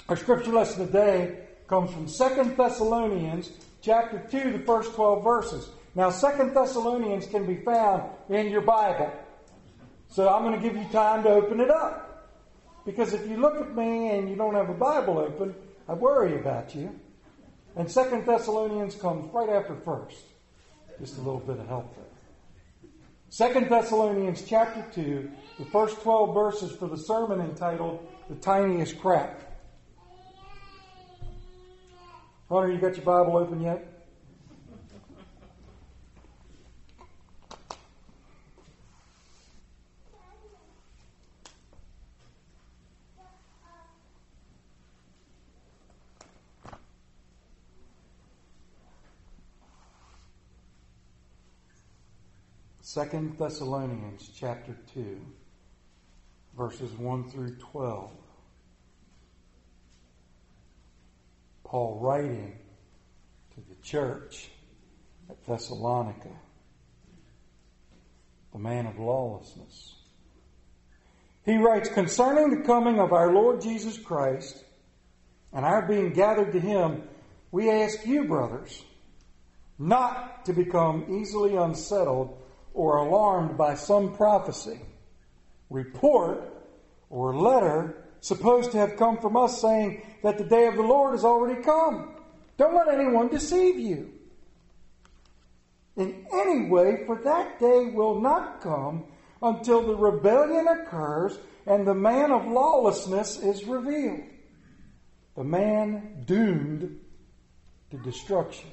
Our scripture lesson today comes from 2 Thessalonians chapter 2, the first 12 verses. Now, 2 Thessalonians can be found in your Bible. So I'm going to give you time to open it up. Because if you look at me and you don't have a Bible open, I worry about you. And 2 Thessalonians comes right after 1st. Just a little bit of help there. 2 Thessalonians chapter 2, the first 12 verses for the sermon entitled, The Tiniest Crack. Hunter, you got your Bible open yet? Second Thessalonians chapter 2, verses 1 through 12. Paul writing to the church at Thessalonica, the man of lawlessness. He writes, concerning the coming of our Lord Jesus Christ and our being gathered to him, we ask you, brothers, not to become easily unsettled or alarmed by some prophecy, report, or letter supposed to have come from us saying that the day of the Lord has already come. Don't let anyone deceive you in any way, for that day will not come until the rebellion occurs and the man of lawlessness is revealed, the man doomed to destruction.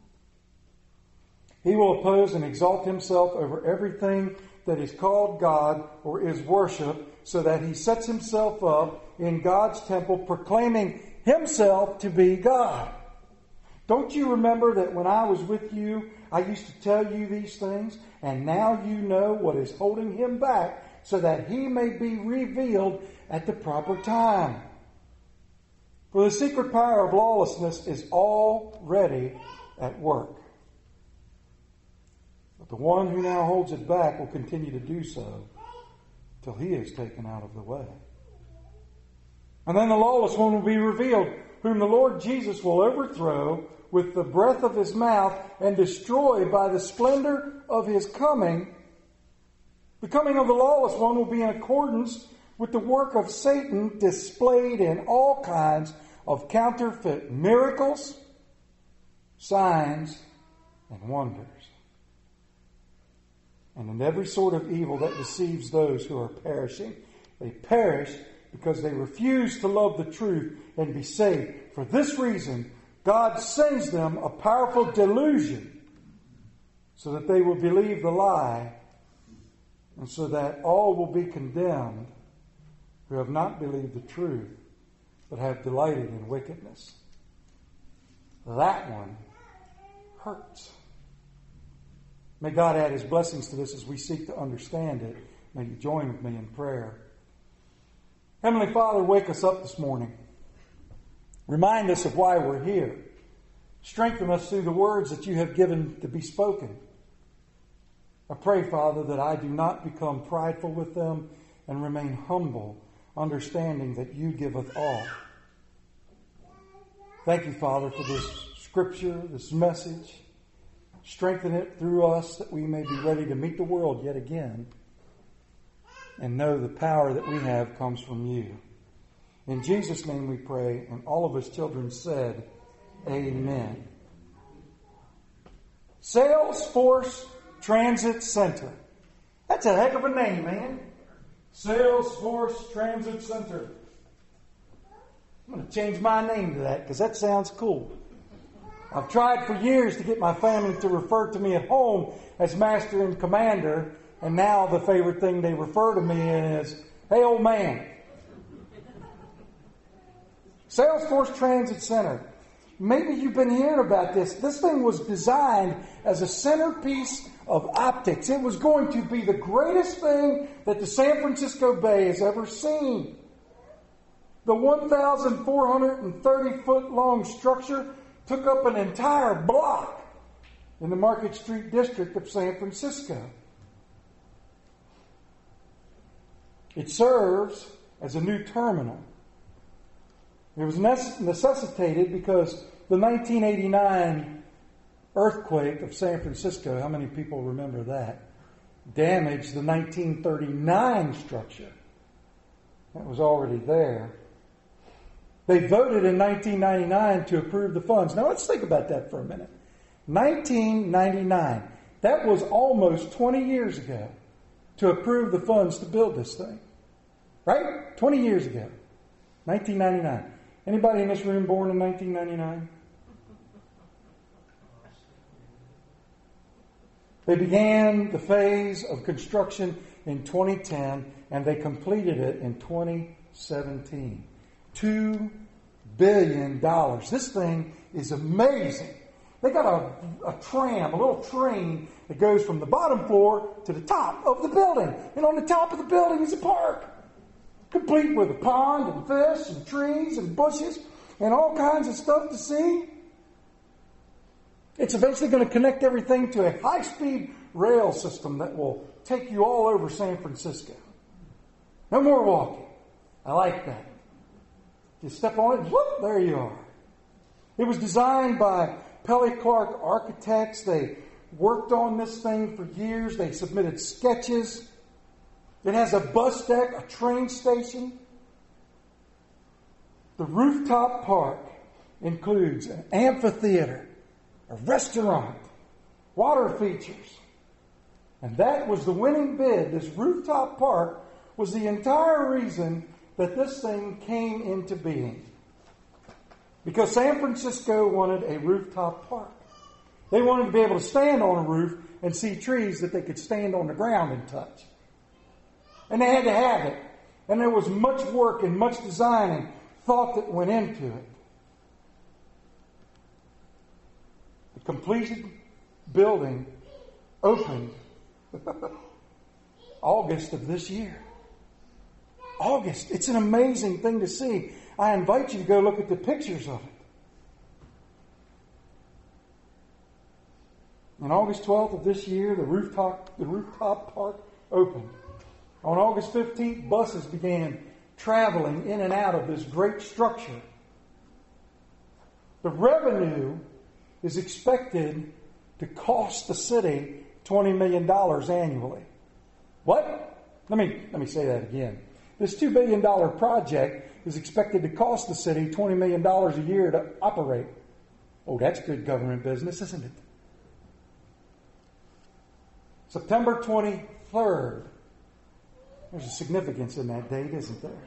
He will oppose and exalt himself over everything that is called God or is worship, so that he sets himself up in God's temple, proclaiming himself to be God. Don't you remember that when I was with you, I used to tell you these things, and now you know what is holding him back, so that he may be revealed at the proper time. For the secret power of lawlessness is already at work. But the one who now holds it back will continue to do so till he is taken out of the way. And then the lawless one will be revealed, whom the Lord Jesus will overthrow with the breath of his mouth and destroy by the splendor of his coming. The coming of the lawless one will be in accordance with the work of Satan, displayed in all kinds of counterfeit miracles, signs, and wonders, and in every sort of evil that deceives those who are perishing. They perish because they refuse to love the truth and be saved. For this reason, God sends them a powerful delusion, so that they will believe the lie, and so that all will be condemned who have not believed the truth, but have delighted in wickedness. That one hurts. May God add his blessings to this as we seek to understand it. May you join with me in prayer. Heavenly Father, wake us up this morning. Remind us of why we're here. Strengthen us through the words that you have given to be spoken. I pray, Father, that I do not become prideful with them and remain humble, understanding that you giveth all. Thank you, Father, for this scripture, this message. Strengthen it through us that we may be ready to meet the world yet again and know the power that we have comes from you. In Jesus' name we pray, and all of his children said, Amen. Salesforce Transit Center. That's a heck of a name, man. Salesforce Transit Center. I'm going to change my name to that because that sounds cool. I've tried for years to get my family to refer to me at home as Master and Commander, and now the favorite thing they refer to me in is, hey, old man. Salesforce Transit Center. Maybe you've been hearing about this. This thing was designed as a centerpiece of optics. It was going to be the greatest thing that the San Francisco Bay has ever seen. The 1,430-foot long structure took up an entire block in the Market Street district of San Francisco. It serves as a new terminal. It was necessitated because the 1989 earthquake of San Francisco, how many people remember that, damaged the 1939 structure that was already there. They voted in 1999 to approve the funds. Now let's think about that for a minute. 1999. That was almost 20 years ago to approve the funds to build this thing. Right? 20 years ago. 1999. Anybody in this room born in 1999? They began the phase of construction in 2010 and they completed it in 2017. $2 billion. This thing is amazing. They got a tram, a little train that goes from the bottom floor to the top of the building. And on the top of the building is a park, complete with a pond and fish and trees and bushes and all kinds of stuff to see. It's eventually going to connect everything to a high-speed rail system that will take you all over San Francisco. No more walking. I like that. You step on it, whoop, there you are. It was designed by Pelly Clark Architects. They worked on this thing for years. They submitted sketches. It has a bus deck, a train station. The rooftop park includes an amphitheater, a restaurant, water features. And that was the winning bid. This rooftop park was the entire reason that this thing came into being. Because San Francisco wanted a rooftop park. They wanted to be able to stand on a roof and see trees that they could stand on the ground and touch. And they had to have it. And there was much work and much design and thought that went into it. The completed building opened August of this year. August. It's an amazing thing to see. I invite you to go look at the pictures of it. On August 12th of this year, the rooftop park opened. On August 15th, buses began traveling in and out of this great structure. The revenue is expected to cost the city $20 million annually. What? Let me say that again. This $2 billion project is expected to cost the city $20 million a year to operate. Oh, that's good government business, isn't it? September 23rd. There's a significance in that date, isn't there?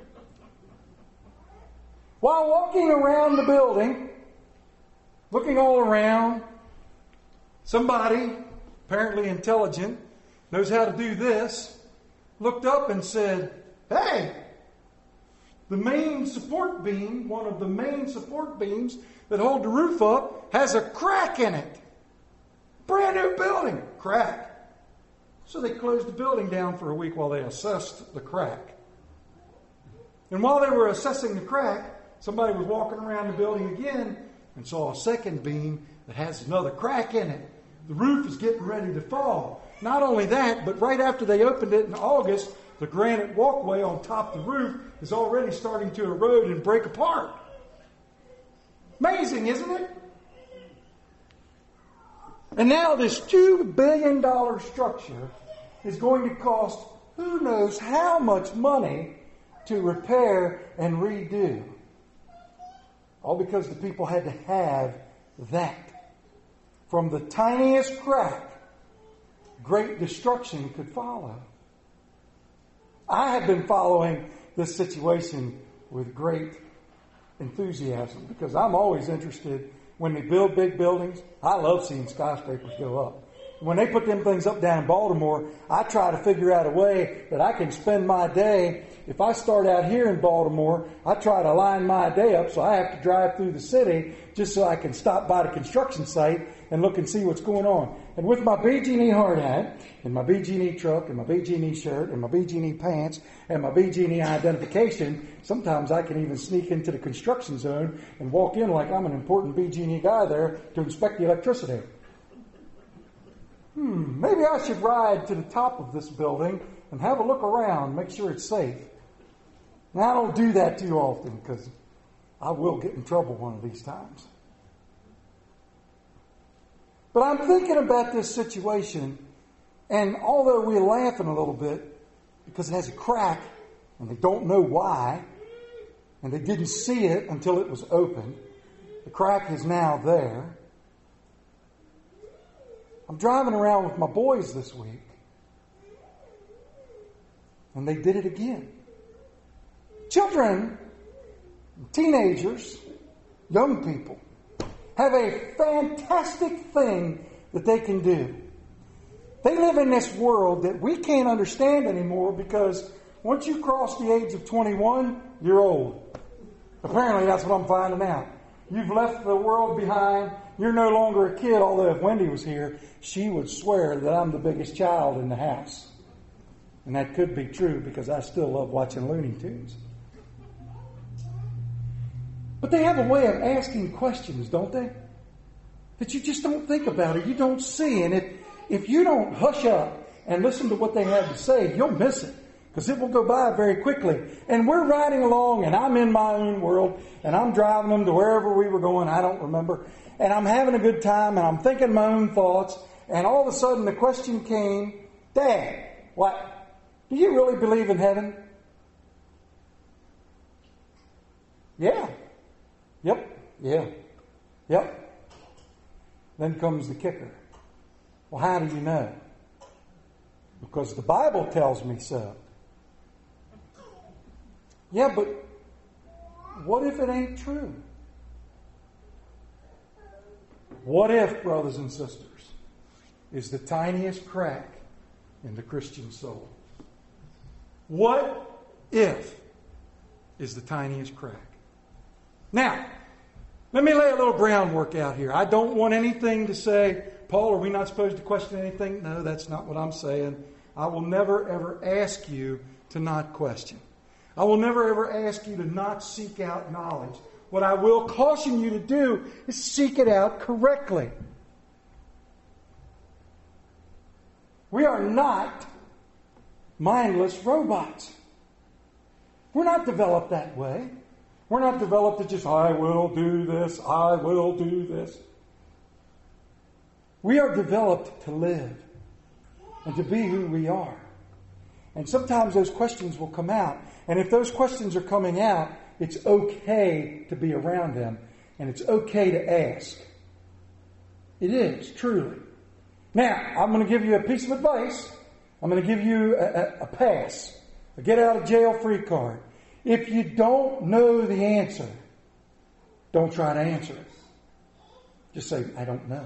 While walking around the building, looking all around, somebody, apparently intelligent, knows how to do this, looked up and said, "Hey, the main support beam, one of the main support beams that hold the roof up, has a crack in it. Brand new building, crack." So they closed the building down for a week while they assessed the crack. And while they were assessing the crack, somebody was walking around the building again and saw a second beam that has another crack in it. The roof is getting ready to fall. Not only that, but right after they opened it in August, the granite walkway on top of the roof is already starting to erode and break apart. Amazing, isn't it? And now this $2 billion structure is going to cost who knows how much money to repair and redo. All because the people had to have that. From the tiniest crack, great destruction could follow. I have been following this situation with great enthusiasm because I'm always interested when they build big buildings. I love seeing skyscrapers go up. When they put them things up down in Baltimore, I try to figure out a way that I can spend my day. If I start out here in Baltimore, I try to line my day up so I have to drive through the city just so I can stop by the construction site and look and see what's going on. And with my BG&E hard hat, and my BG&E truck, and my BG&E shirt, and my BG&E pants, and my BG&E identification, sometimes I can even sneak into the construction zone and walk in like I'm an important BG&E guy there to inspect the electricity. Maybe I should ride to the top of this building and have a look around, make sure it's safe. Now, I don't do that too often because I will get in trouble one of these times. But I'm thinking about this situation, and although we're laughing a little bit because it has a crack and they don't know why, and they didn't see it until it was open, the crack is now there. I'm driving around with my boys this week, and they did it again. Children, teenagers, young people have a fantastic thing that they can do. They live in this world that we can't understand anymore because once you cross the age of 21, you're old. Apparently, that's what I'm finding out. You've left the world behind. You're no longer a kid, although if Wendy was here, she would swear that I'm the biggest child in the house. And that could be true because I still love watching Looney Tunes. But they have a way of asking questions, don't they? That you just don't think about or you don't see. And if you don't hush up and listen to what they have to say, you'll miss it. Because it will go by very quickly. And we're riding along, and I'm in my own world, and I'm driving them to wherever we were going, I don't remember. And I'm having a good time, and I'm thinking my own thoughts. And all of a sudden the question came, Dad, what? Do you really believe in heaven? Yeah. Yep. Yeah. Yep. Then comes the kicker. Well, how do you know? Because the Bible tells me so. Yeah, but what if it ain't true? What if, brothers and sisters, is the tiniest crack in the Christian soul? What if is the tiniest crack? Now, let me lay a little groundwork out here. I don't want anything to say, Paul, are we not supposed to question anything? No, that's not what I'm saying. I will never, ever ask you to not question. I will never, ever ask you to not seek out knowledge. What I will caution you to do is seek it out correctly. We are not mindless robots. We're not developed that way. We're not developed to just, I will do this, I will do this. We are developed to live and to be who we are. And sometimes those questions will come out. And if those questions are coming out, it's okay to be around them. And it's okay to ask. It is, truly. Now, I'm going to give you a piece of advice. I'm going to give you a pass. A get out of jail free card. If you don't know the answer, don't try to answer it. Just say, I don't know.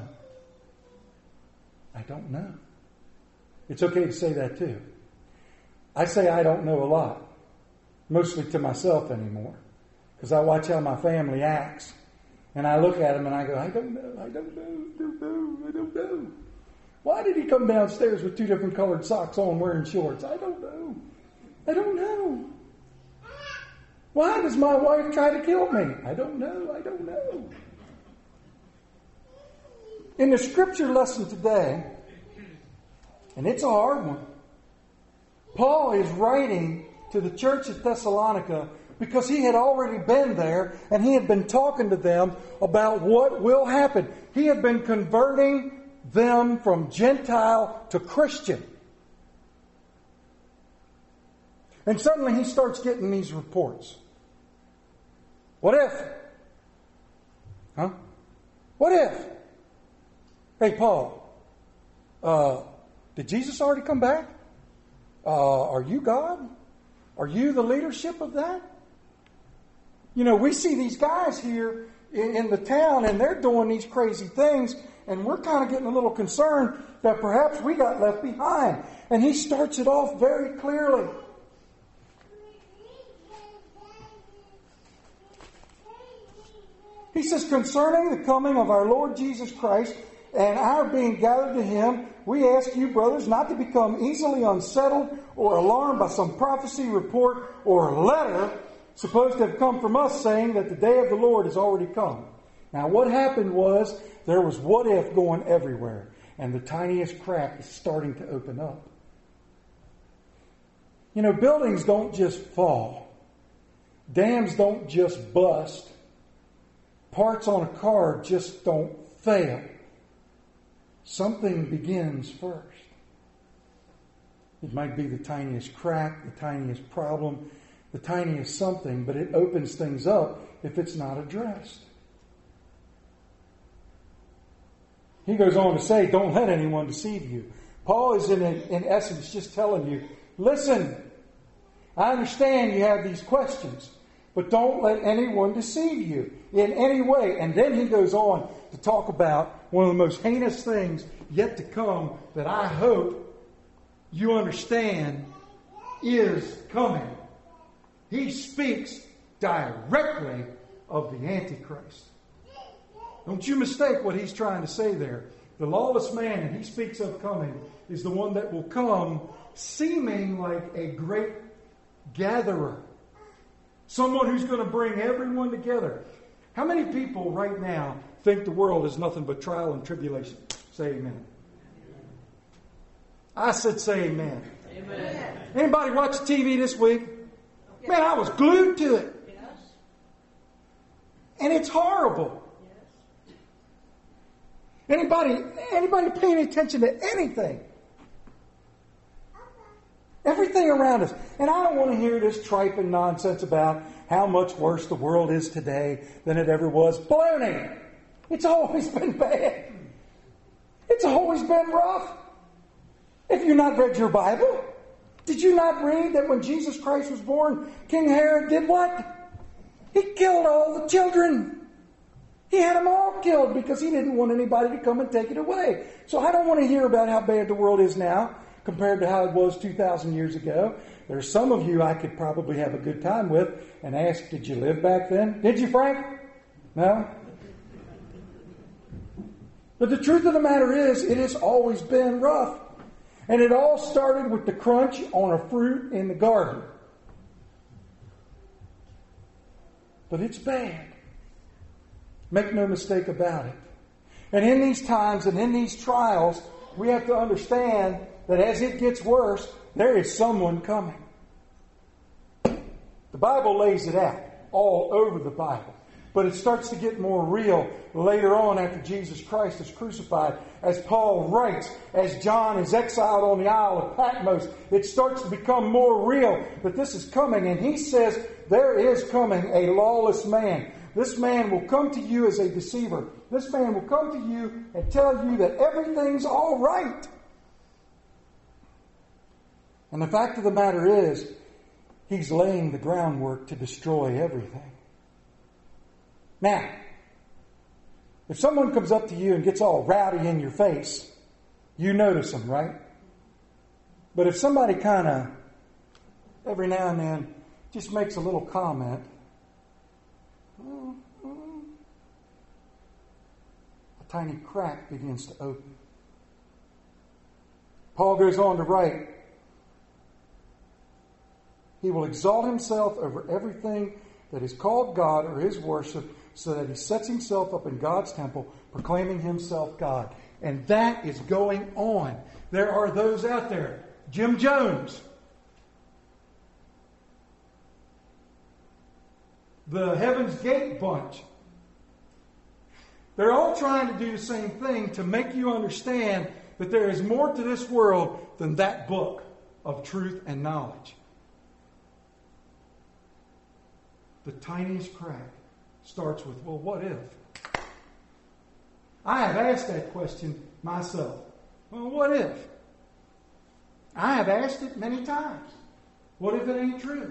I don't know. It's okay to say that too. I say I don't know a lot. Mostly to myself anymore. Because I watch how my family acts. And I look at them and I go, I don't know, I don't know, I don't know, I don't know. Why did he come downstairs with 2 different colored socks on wearing shorts? I don't know. I don't know. Why does my wife try to kill me? I don't know, I don't know. In the scripture lesson today, and it's a hard one, Paul is writing to the church at Thessalonica because he had already been there and he had been talking to them about what will happen. He had been converting them from Gentile to Christian. And suddenly he starts getting these reports. What if? Huh? What if? Hey, Paul, did Jesus already come back? Are you God? Are you the leadership of that? You know, we see these guys here in the town and they're doing these crazy things and we're kind of getting a little concerned that perhaps we got left behind. And he starts it off very clearly. He says, concerning the coming of our Lord Jesus Christ and our being gathered to Him, we ask you, brothers, not to become easily unsettled or alarmed by some prophecy, report, or letter supposed to have come from us saying that the day of the Lord has already come. Now, what happened was there was what if going everywhere, and the tiniest crack is starting to open up. You know, buildings don't just fall. Dams don't just bust. parts on a car just don't fail. Something begins first. It might be the tiniest crack, the tiniest problem, the tiniest something, but it opens things up if it's not addressed. He goes on to say, don't let anyone deceive you. Paul is in essence just telling you, listen, I understand you have these questions, but don't let anyone deceive you in any way. And then he goes on to talk about one of the most heinous things yet to come that I hope you understand is coming. He speaks directly of the Antichrist. Don't you mistake what he's trying to say there. The lawless man, and he speaks of coming, is the one that will come seeming like a great gatherer. Someone who's going to bring everyone together. How many people right now think the world is nothing but trial and tribulation? Say amen. I said say amen. Amen. Anybody watch TV this week? Man, I was glued to it. Yes. And it's horrible. Yes. Anybody paying attention to anything? Everything around us. And I don't want to hear this tripe and nonsense about how much worse the world is today than it ever was. Baloney! It's always been bad. It's always been rough. If you've not read your Bible, did you not read that when Jesus Christ was born, King Herod did what? He killed all the children. He had them all killed because he didn't want anybody to come and take it away. So I don't want to hear about how bad the world is now compared to how it was 2,000 years ago. There's some of you I could probably have a good time with and ask, did you live back then? Did you, Frank? No? But the truth of the matter is, it has always been rough. And it all started with the crunch on a fruit in the garden. But it's bad. Make no mistake about it. And in these times and in these trials, we have to understand that as it gets worse, there is someone coming. The Bible lays it out all over the Bible. But it starts to get more real later on after Jesus Christ is crucified. As Paul writes, as John is exiled on the Isle of Patmos, it starts to become more real that this is coming. And he says, there is coming a lawless man. This man will come to you as a deceiver. This man will come to you and tell you that everything's all right. And the fact of the matter is, he's laying the groundwork to destroy everything. Now, if someone comes up to you and gets all rowdy in your face, you notice them, right? But if somebody kind of, every now and then, just makes a little comment, a tiny crack begins to open. Paul goes on to write, he will exalt himself over everything that is called God or his worship, so that he sets himself up in God's temple, proclaiming himself God. And that is going on. There are those out there. Jim Jones. The Heaven's Gate bunch. They're all trying to do the same thing to make you understand that there is more to this world than that book of truth and knowledge. The tiniest crack starts with, well, what if? I have asked that question myself. Well, what if? I have asked it many times. What if it ain't true?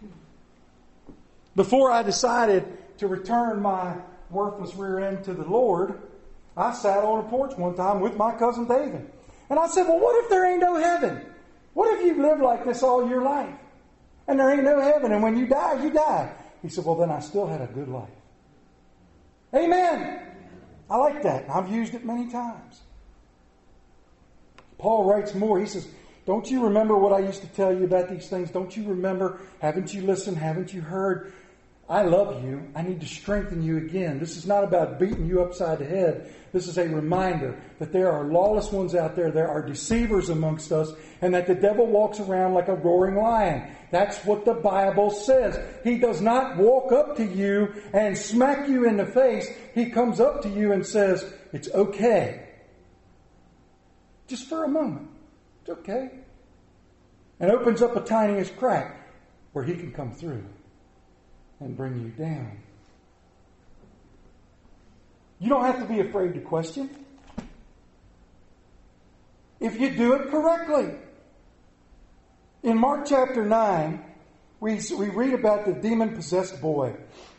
Before I decided to return my worthless rear end to the Lord, I sat on a porch one time with my cousin David. And I said, well, what if there ain't no heaven? What if you've lived like this all your life? And there ain't no heaven, and when you die, you die. He said, well, then I still had a good life. Amen. I like that. I've used it many times. Paul writes more. He says, don't you remember what I used to tell you about these things? Don't you remember? Haven't you listened? Haven't you heard? I love you. I need to strengthen you again. This is not about beating you upside the head. This is a reminder that there are lawless ones out there. There are deceivers amongst us, and that the devil walks around like a roaring lion. That's what the Bible says. He does not walk up to you and smack you in the face. He comes up to you and says, it's okay. Just for a moment. It's okay. And opens up a tiniest crack where he can come through and bring you down. You don't have to be afraid to question. If you do it correctly. In Mark chapter 9, we read about the demon-possessed boy.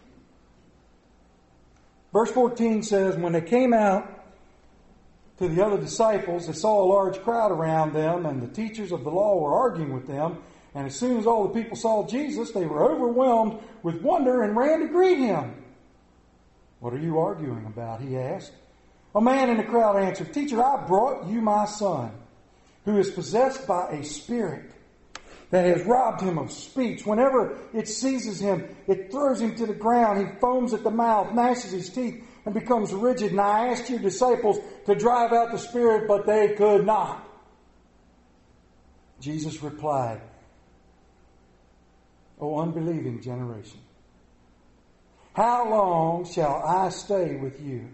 Verse 14 says, when they came out to the other disciples, they saw a large crowd around them, and the teachers of the law were arguing with them. And as soon as all the people saw Jesus, they were overwhelmed with wonder and ran to greet him. What are you arguing about? He asked. A man in the crowd answered, Teacher, I brought you my son, who is possessed by a spirit that has robbed him of speech. Whenever it seizes him, it throws him to the ground. He foams at the mouth, gnashes his teeth, and becomes rigid. And I asked your disciples to drive out the spirit, but they could not. Jesus replied, O unbelieving generation, how long shall I stay with you?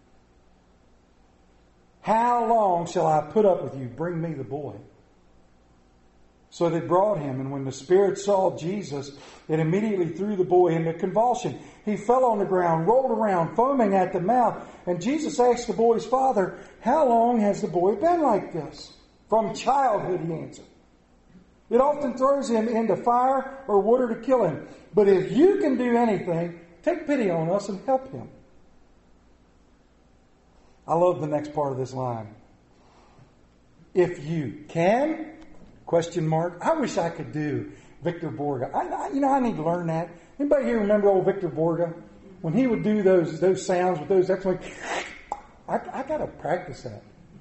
How long shall I put up with you? Bring me the boy. So they brought him, and when the spirit saw Jesus, it immediately threw the boy into convulsion. He fell on the ground, rolled around, foaming at the mouth. And Jesus asked the boy's father, How long has the boy been like this? From childhood, he answered. It often throws him into fire or water to kill him. But if you can do anything, take pity on us and help him. I love the next part of this line. If you can, ? I wish I could do Victor Borge. I need to learn that. Anybody here remember old Victor Borge? When he would do those sounds with those exclamation, I got to practice that.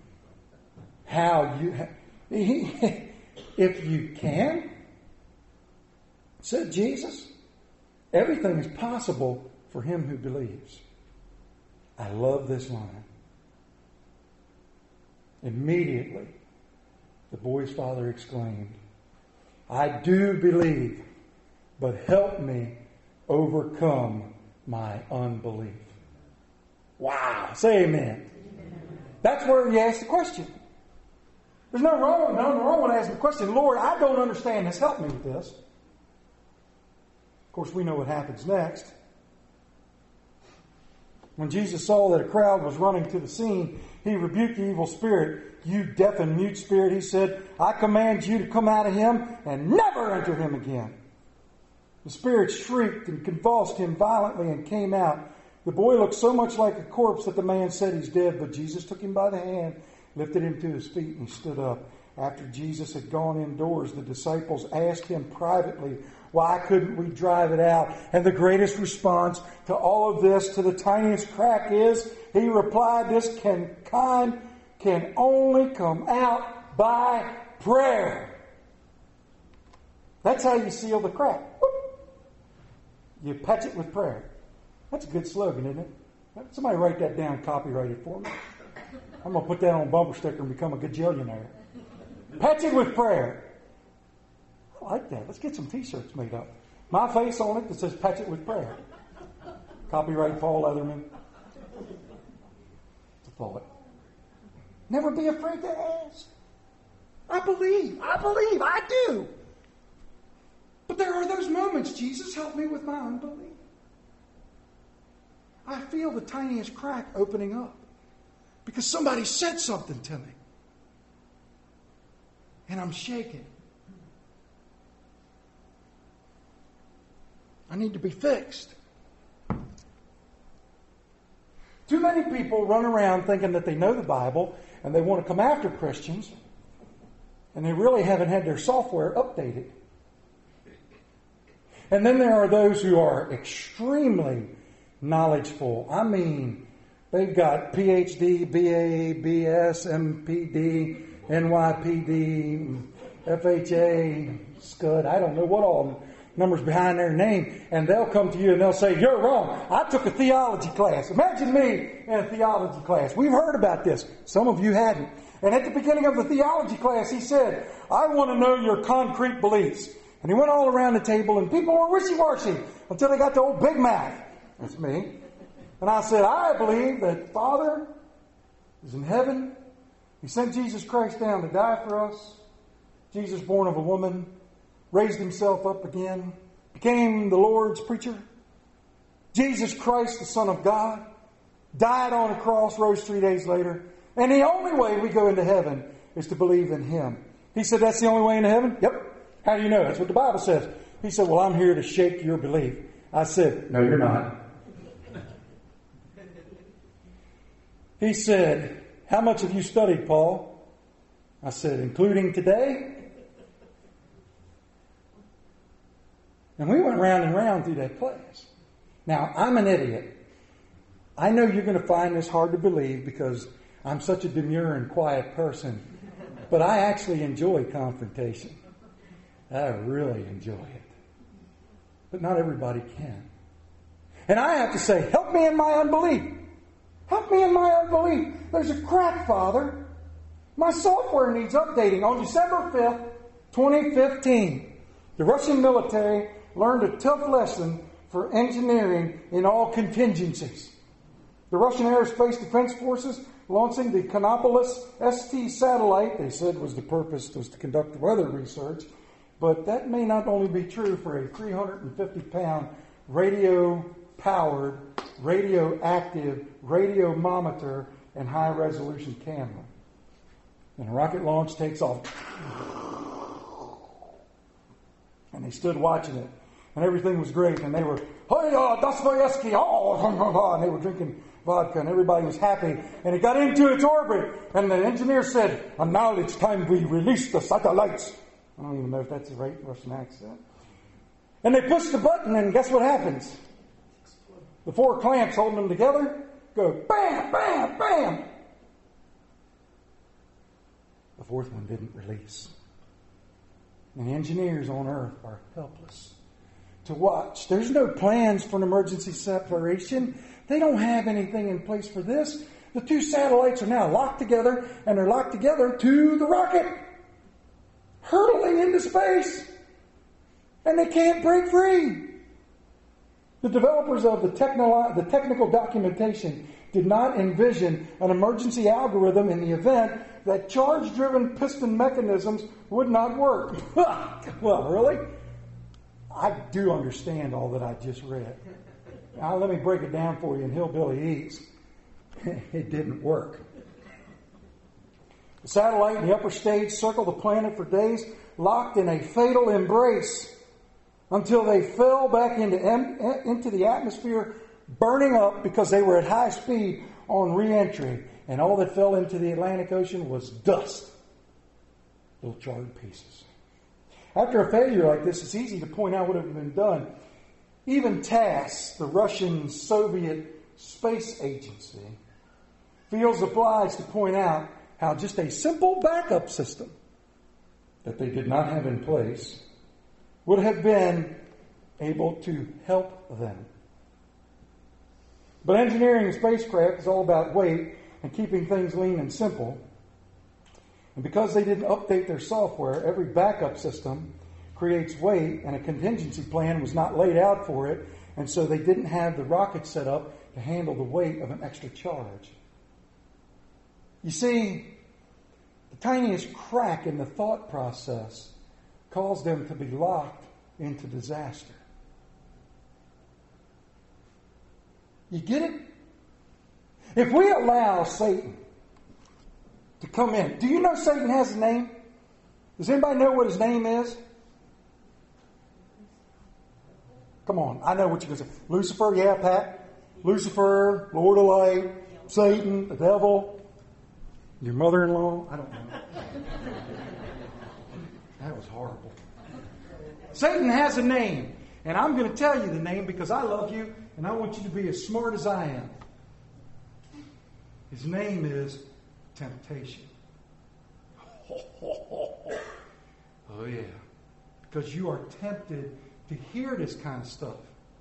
If you can, said Jesus, everything is possible for him who believes. I love this line. Immediately, the boy's father exclaimed, I do believe, but help me overcome my unbelief. Wow. Say amen. That's where you ask the question. There's nothing wrong with asking the question, Lord, I don't understand this. Help me with this. Of course, we know what happens next. When Jesus saw that a crowd was running to the scene, he rebuked the evil spirit. You deaf and mute spirit, he said, I command you to come out of him and never enter him again. The spirit shrieked and convulsed him violently and came out. The boy looked so much like a corpse that the man said he's dead, but Jesus took him by the hand, lifted him to his feet, and he stood up. After Jesus had gone indoors, the disciples asked him privately, why couldn't we drive it out? And the greatest response to all of this, to the tiniest crack, is, he replied, this kind can only come out by prayer. That's how you seal the crack. You patch it with prayer. That's a good slogan, isn't it? Somebody write that down and copyright it for me. I'm going to put that on a bumper sticker and become a gajillionaire. Patch it with prayer. I like that. Let's get some t-shirts made up. My face on it that says patch it with prayer. Copyright Paul Leatherman. It's a thought. Never be afraid to ask. I believe, I do. But there are those moments, Jesus, help me with my unbelief. I feel the tiniest crack opening up because somebody said something to me. And I'm shaking. I need to be fixed. Too many people run around thinking that they know the Bible and they want to come after Christians, and they really haven't had their software updated. And then there are those who are extremely knowledgeful. I mean, they've got PhD, BA, BS, MPD, NYPD, FHA, SCUD, I don't know what all numbers behind their name, and they'll come to you and they'll say, "You're wrong. I took a theology class." Imagine me in a theology class. We've heard about this. Some of you hadn't. And at the beginning of the theology class, he said, "I want to know your concrete beliefs." And he went all around the table, and people were wishy-washy until they got to old Big Mouth. That's me. And I said, "I believe that Father is in heaven. He sent Jesus Christ down to die for us. Jesus, born of a woman, raised himself up again, became the Lord's preacher. Jesus Christ, the Son of God, died on a cross, rose 3 days later. And the only way we go into heaven is to believe in him." He said, "That's the only way into heaven?" "Yep." "How do you know?" "That's what the Bible says." He said, "Well, I'm here to shake your belief." I said, "No, you're not." He said, "How much have you studied, Paul?" I said, "Including today?" And we went round and round through that class. Now, I'm an idiot. I know you're going to find this hard to believe because I'm such a demure and quiet person. But I actually enjoy confrontation. I really enjoy it. But not everybody can. And I have to say, help me in my unbelief. Help me in my unbelief. There's a crack, Father. My software needs updating. On December 5th, 2015, the Russian military learned a tough lesson for engineering in all contingencies. The Russian Aerospace Defense Forces launching the Konopolis ST satellite, they said the purpose was to conduct weather research, but that may not only be true for a 350-pound radio-powered, radioactive, radiometer, and high-resolution camera. And a rocket launch takes off. And they stood watching it. And everything was great. And they were, "Hey, Dostoevsky!" And they were drinking vodka. And everybody was happy. And it got into its orbit. And the engineer said, "And now it's time we release the satellites." I don't even know if that's the right Russian accent. And they pushed the button, and guess what happens? The 4 clamps holding them together go bam, bam, bam. The 4th one didn't release. And the engineers on Earth are helpless to watch. There's no plans for an emergency separation. They don't have anything in place for this. The 2 satellites are now locked together, and they're locked together to the rocket, hurtling into space. And they can't break free. The developers of the technical documentation did not envision an emergency algorithm in the event that charge-driven piston mechanisms would not work. Well, really? I do understand all that I just read. Now, let me break it down for you in Hillbilly Eats. It didn't work. The satellite and the upper stage circled the planet for days, locked in a fatal embrace, until they fell back into the atmosphere, burning up because they were at high speed on re-entry. And all that fell into the Atlantic Ocean was dust. Little charred pieces. After a failure like this, it's easy to point out what had been done. Even TASS, the Russian-Soviet Space Agency, feels obliged to point out how just a simple backup system that they did not have in place would have been able to help them. But engineering a spacecraft is all about weight and keeping things lean and simple. And because they didn't update their software, every backup system creates weight, and a contingency plan was not laid out for it, and so they didn't have the rocket set up to handle the weight of an extra charge. You see, the tiniest crack in the thought process caused them to be locked into disaster. You get it? If we allow Satan to come in, do you know Satan has a name? Does anybody know what his name is? Come on, I know what you're going to say. Lucifer, yeah, Pat. Lucifer, Lord of Light, Satan, the devil, your mother-in-law. I don't know. That was horrible. Satan has a name, and I'm going to tell you the name because I love you, and I want you to be as smart as I am. His name is temptation. Oh, yeah. Because you are tempted to to hear this kind of stuff.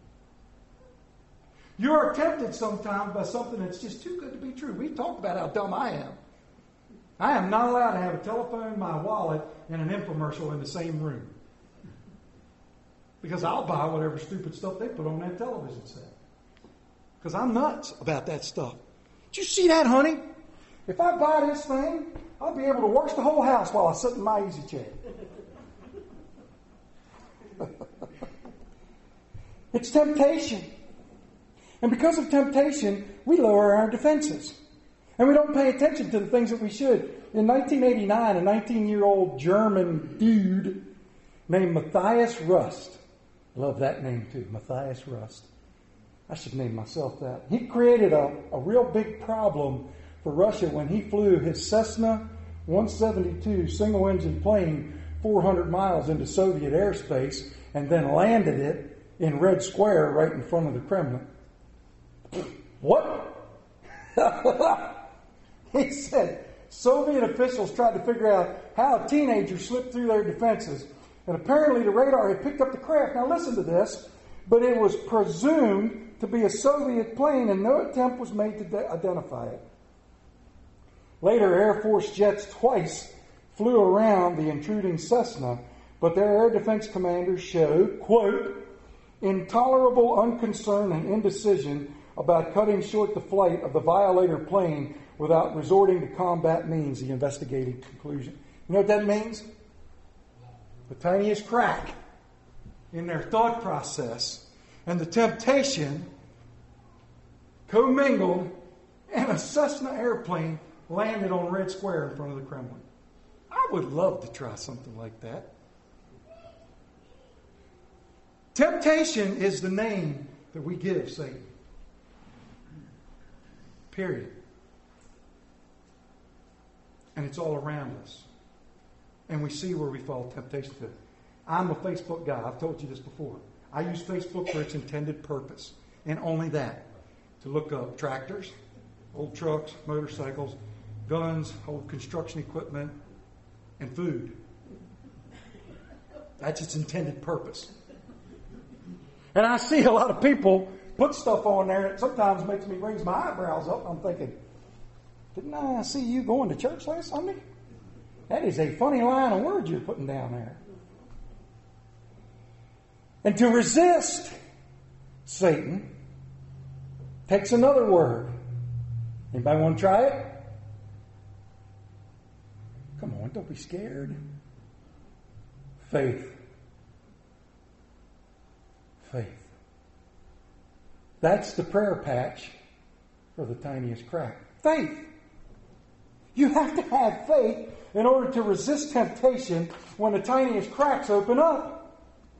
You are tempted sometimes by something that's just too good to be true. We've talked about how dumb I am. I am not allowed to have a telephone, my wallet, and an infomercial in the same room. Because I'll buy whatever stupid stuff they put on that television set. Because I'm nuts about that stuff. Did you see that, honey? If I buy this thing, I'll be able to wash the whole house while I sit in my easy chair. It's temptation. And because of temptation, we lower our defenses. And we don't pay attention to the things that we should. In 1989, a 19-year-old German dude named Matthias Rust. Love that name too, Matthias Rust. I should name myself that. He created a real big problem for Russia when he flew his Cessna 172 single-engine plane 400 miles into Soviet airspace and then landed it in Red Square right in front of the Kremlin. What? He said Soviet officials tried to figure out how a teenager slipped through their defenses, and apparently the radar had picked up the craft. Now listen to this, but it was presumed to be a Soviet plane and no attempt was made to identify it. Later, Air Force jets twice flew around the intruding Cessna, but their air defense commanders showed, quote, intolerable unconcern and indecision about cutting short the flight of the violator plane without resorting to combat means, the investigating conclusion. You know what that means? The tiniest crack in their thought process and the temptation commingled, and a Cessna airplane landed on Red Square in front of the Kremlin. I would love to try something like that. Temptation is the name that we give Satan. Period. And it's all around us. And we see where we fall temptation to. I'm a Facebook guy. I've told you this before. I use Facebook for its intended purpose. And only that. To look up tractors, old trucks, motorcycles, guns, old construction equipment, and food. That's its intended purpose. And I see a lot of people put stuff on there that sometimes makes me raise my eyebrows up. I'm thinking, didn't I see you going to church last Sunday? That is a funny line of words you're putting down there. And to resist Satan takes another word. Anybody want to try it? Come on, don't be scared. Faith. Faith. That's the prayer patch for the tiniest crack. Faith. You have to have faith in order to resist temptation when the tiniest cracks open up.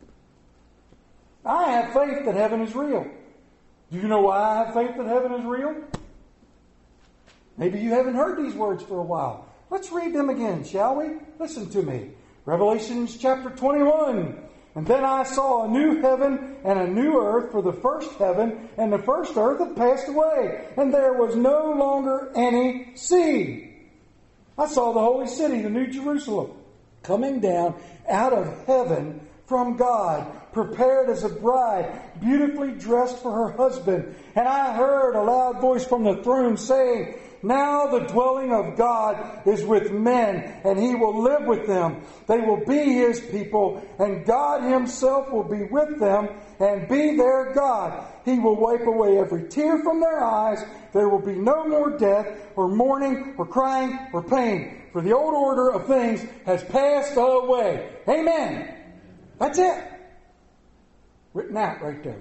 I have faith that heaven is real. Do you know why I have faith that heaven is real? Maybe you haven't heard these words for a while. Let's read them again, shall we? Listen to me. Revelation chapter 21. And then I saw a new heaven and a new earth, for the first heaven and the first earth had passed away, and there was no longer any sea. I saw the holy city, the new Jerusalem, coming down out of heaven from God, prepared as a bride, beautifully dressed for her husband. And I heard a loud voice from the throne saying, now the dwelling of God is with men, and He will live with them. They will be His people, and God Himself will be with them and be their God. He will wipe away every tear from their eyes. There will be no more death, or mourning, or crying, or pain, for the old order of things has passed away. Amen. That's it. Written out right there.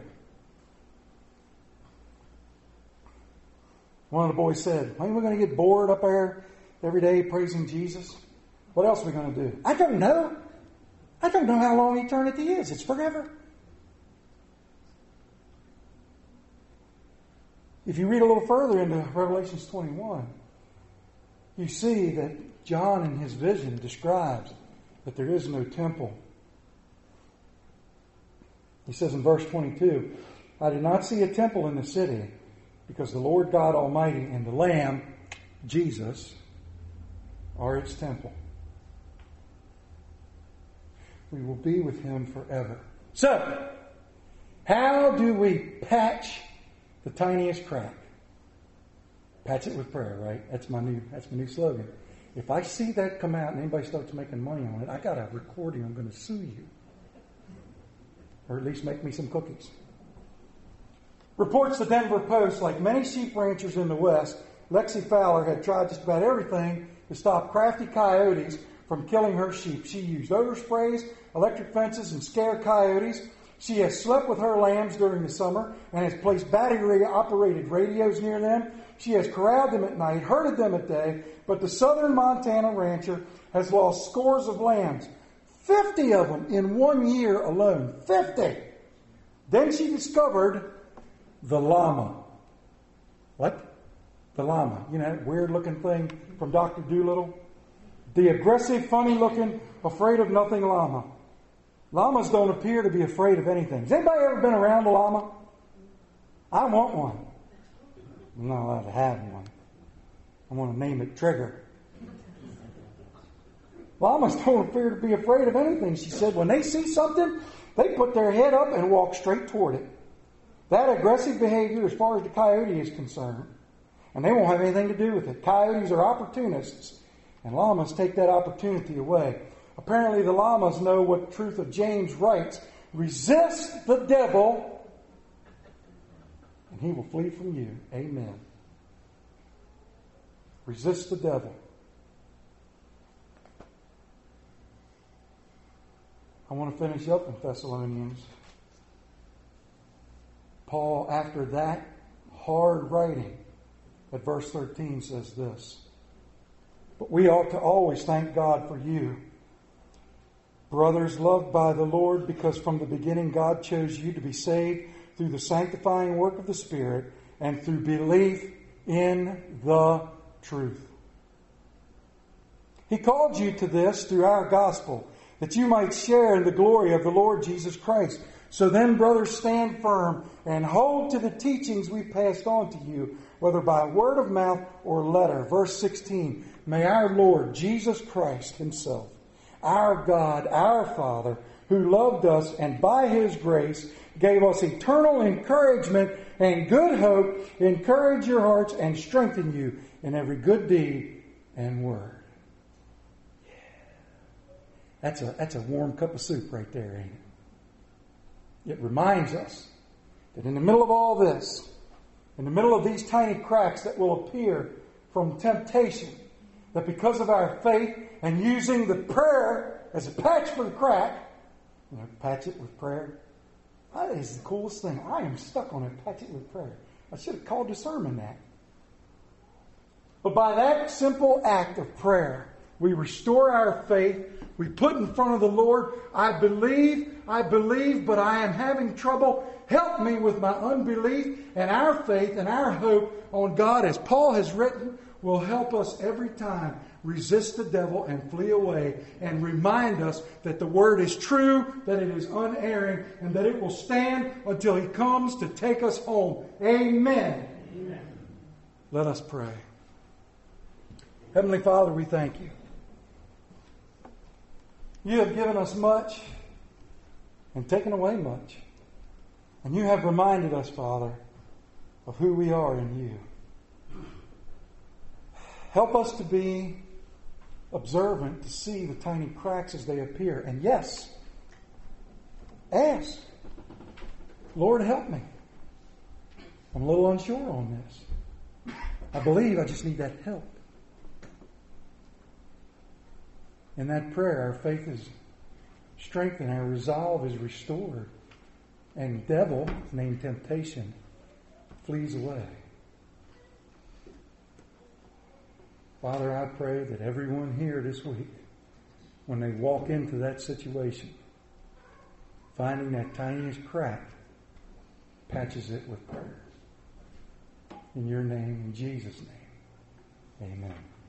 One of the boys said, ain't we going to get bored up there every day praising Jesus? What else are we going to do? I don't know. I don't know how long eternity is. It's forever. If you read a little further into Revelation 21, you see that John in his vision describes that there is no temple. He says in verse 22, I did not see a temple in the city, because the Lord God Almighty and the Lamb, Jesus, are its temple. We will be with Him forever. So, how do we patch the tiniest crack? Patch it with prayer, right? That's my new slogan. If I see that come out and anybody starts making money on it, I got a recording. I'm going to sue you. Or at least make me some cookies. Reports the Denver Post, like many sheep ranchers in the West, Lexi Fowler had tried just about everything to stop crafty coyotes from killing her sheep. She used odor sprays, electric fences, and scared coyotes. She has slept with her lambs during the summer and has placed battery-operated radios near them. She has corralled them at night, herded them at day, but the southern Montana rancher has lost scores of lambs. 50 of them in 1 year alone. 50! Then she discovered the llama. What? The llama. You know that weird-looking thing from Dr. Dolittle? The aggressive, funny-looking, afraid-of-nothing llama. Llamas don't appear to be afraid of anything. Has anybody ever been around a llama? I want one. I'm not allowed to have one. I want to name it Trigger. Llamas don't appear to be afraid of anything. She said when they see something, they put their head up and walk straight toward it. That aggressive behavior as far as the coyote is concerned. And they won't have anything to do with it. Coyotes are opportunists. And llamas take that opportunity away. Apparently the llamas know what the truth of James writes. Resist the devil, and he will flee from you. Amen. Resist the devil. I want to finish up in Thessalonians. Paul, after that hard writing, at verse 13 says this. But we ought to always thank God for you, brothers loved by the Lord, because from the beginning God chose you to be saved through the sanctifying work of the Spirit and through belief in the truth. He called you to this through our gospel, that you might share in the glory of the Lord Jesus Christ. So then, brothers, stand firm and hold to the teachings we passed on to you, whether by word of mouth or letter. Verse 16, may our Lord Jesus Christ himself, our God, our Father, who loved us and by his grace gave us eternal encouragement and good hope, encourage your hearts and strengthen you in every good deed and word. Yeah. That's a warm cup of soup right there, ain't it? It reminds us that in the middle of all this, in the middle of these tiny cracks that will appear from temptation, that because of our faith and using the prayer as a patch for the crack, patch it with prayer. That is the coolest thing. I am stuck on it, patch it with prayer. I should have called the sermon that. But by that simple act of prayer, we restore our faith. We put in front of the Lord, I believe, but I am having trouble. Help me with my unbelief. And our faith and our hope on God, as Paul has written, will help us every time resist the devil and flee away, and remind us that the Word is true, that it is unerring, and that it will stand until He comes to take us home. Amen. Amen. Let us pray. Heavenly Father, we thank you. You have given us much and taken away much. And you have reminded us, Father, of who we are in you. Help us to be observant to see the tiny cracks as they appear. And yes, ask, Lord, help me. I'm a little unsure on this. I believe I just need that help. In that prayer, our faith is strengthened, our resolve is restored, and devil, named temptation, flees away. Father, I pray that everyone here this week, when they walk into that situation, finding that tiniest crack, patches it with prayer. In your name, in Jesus' name, amen.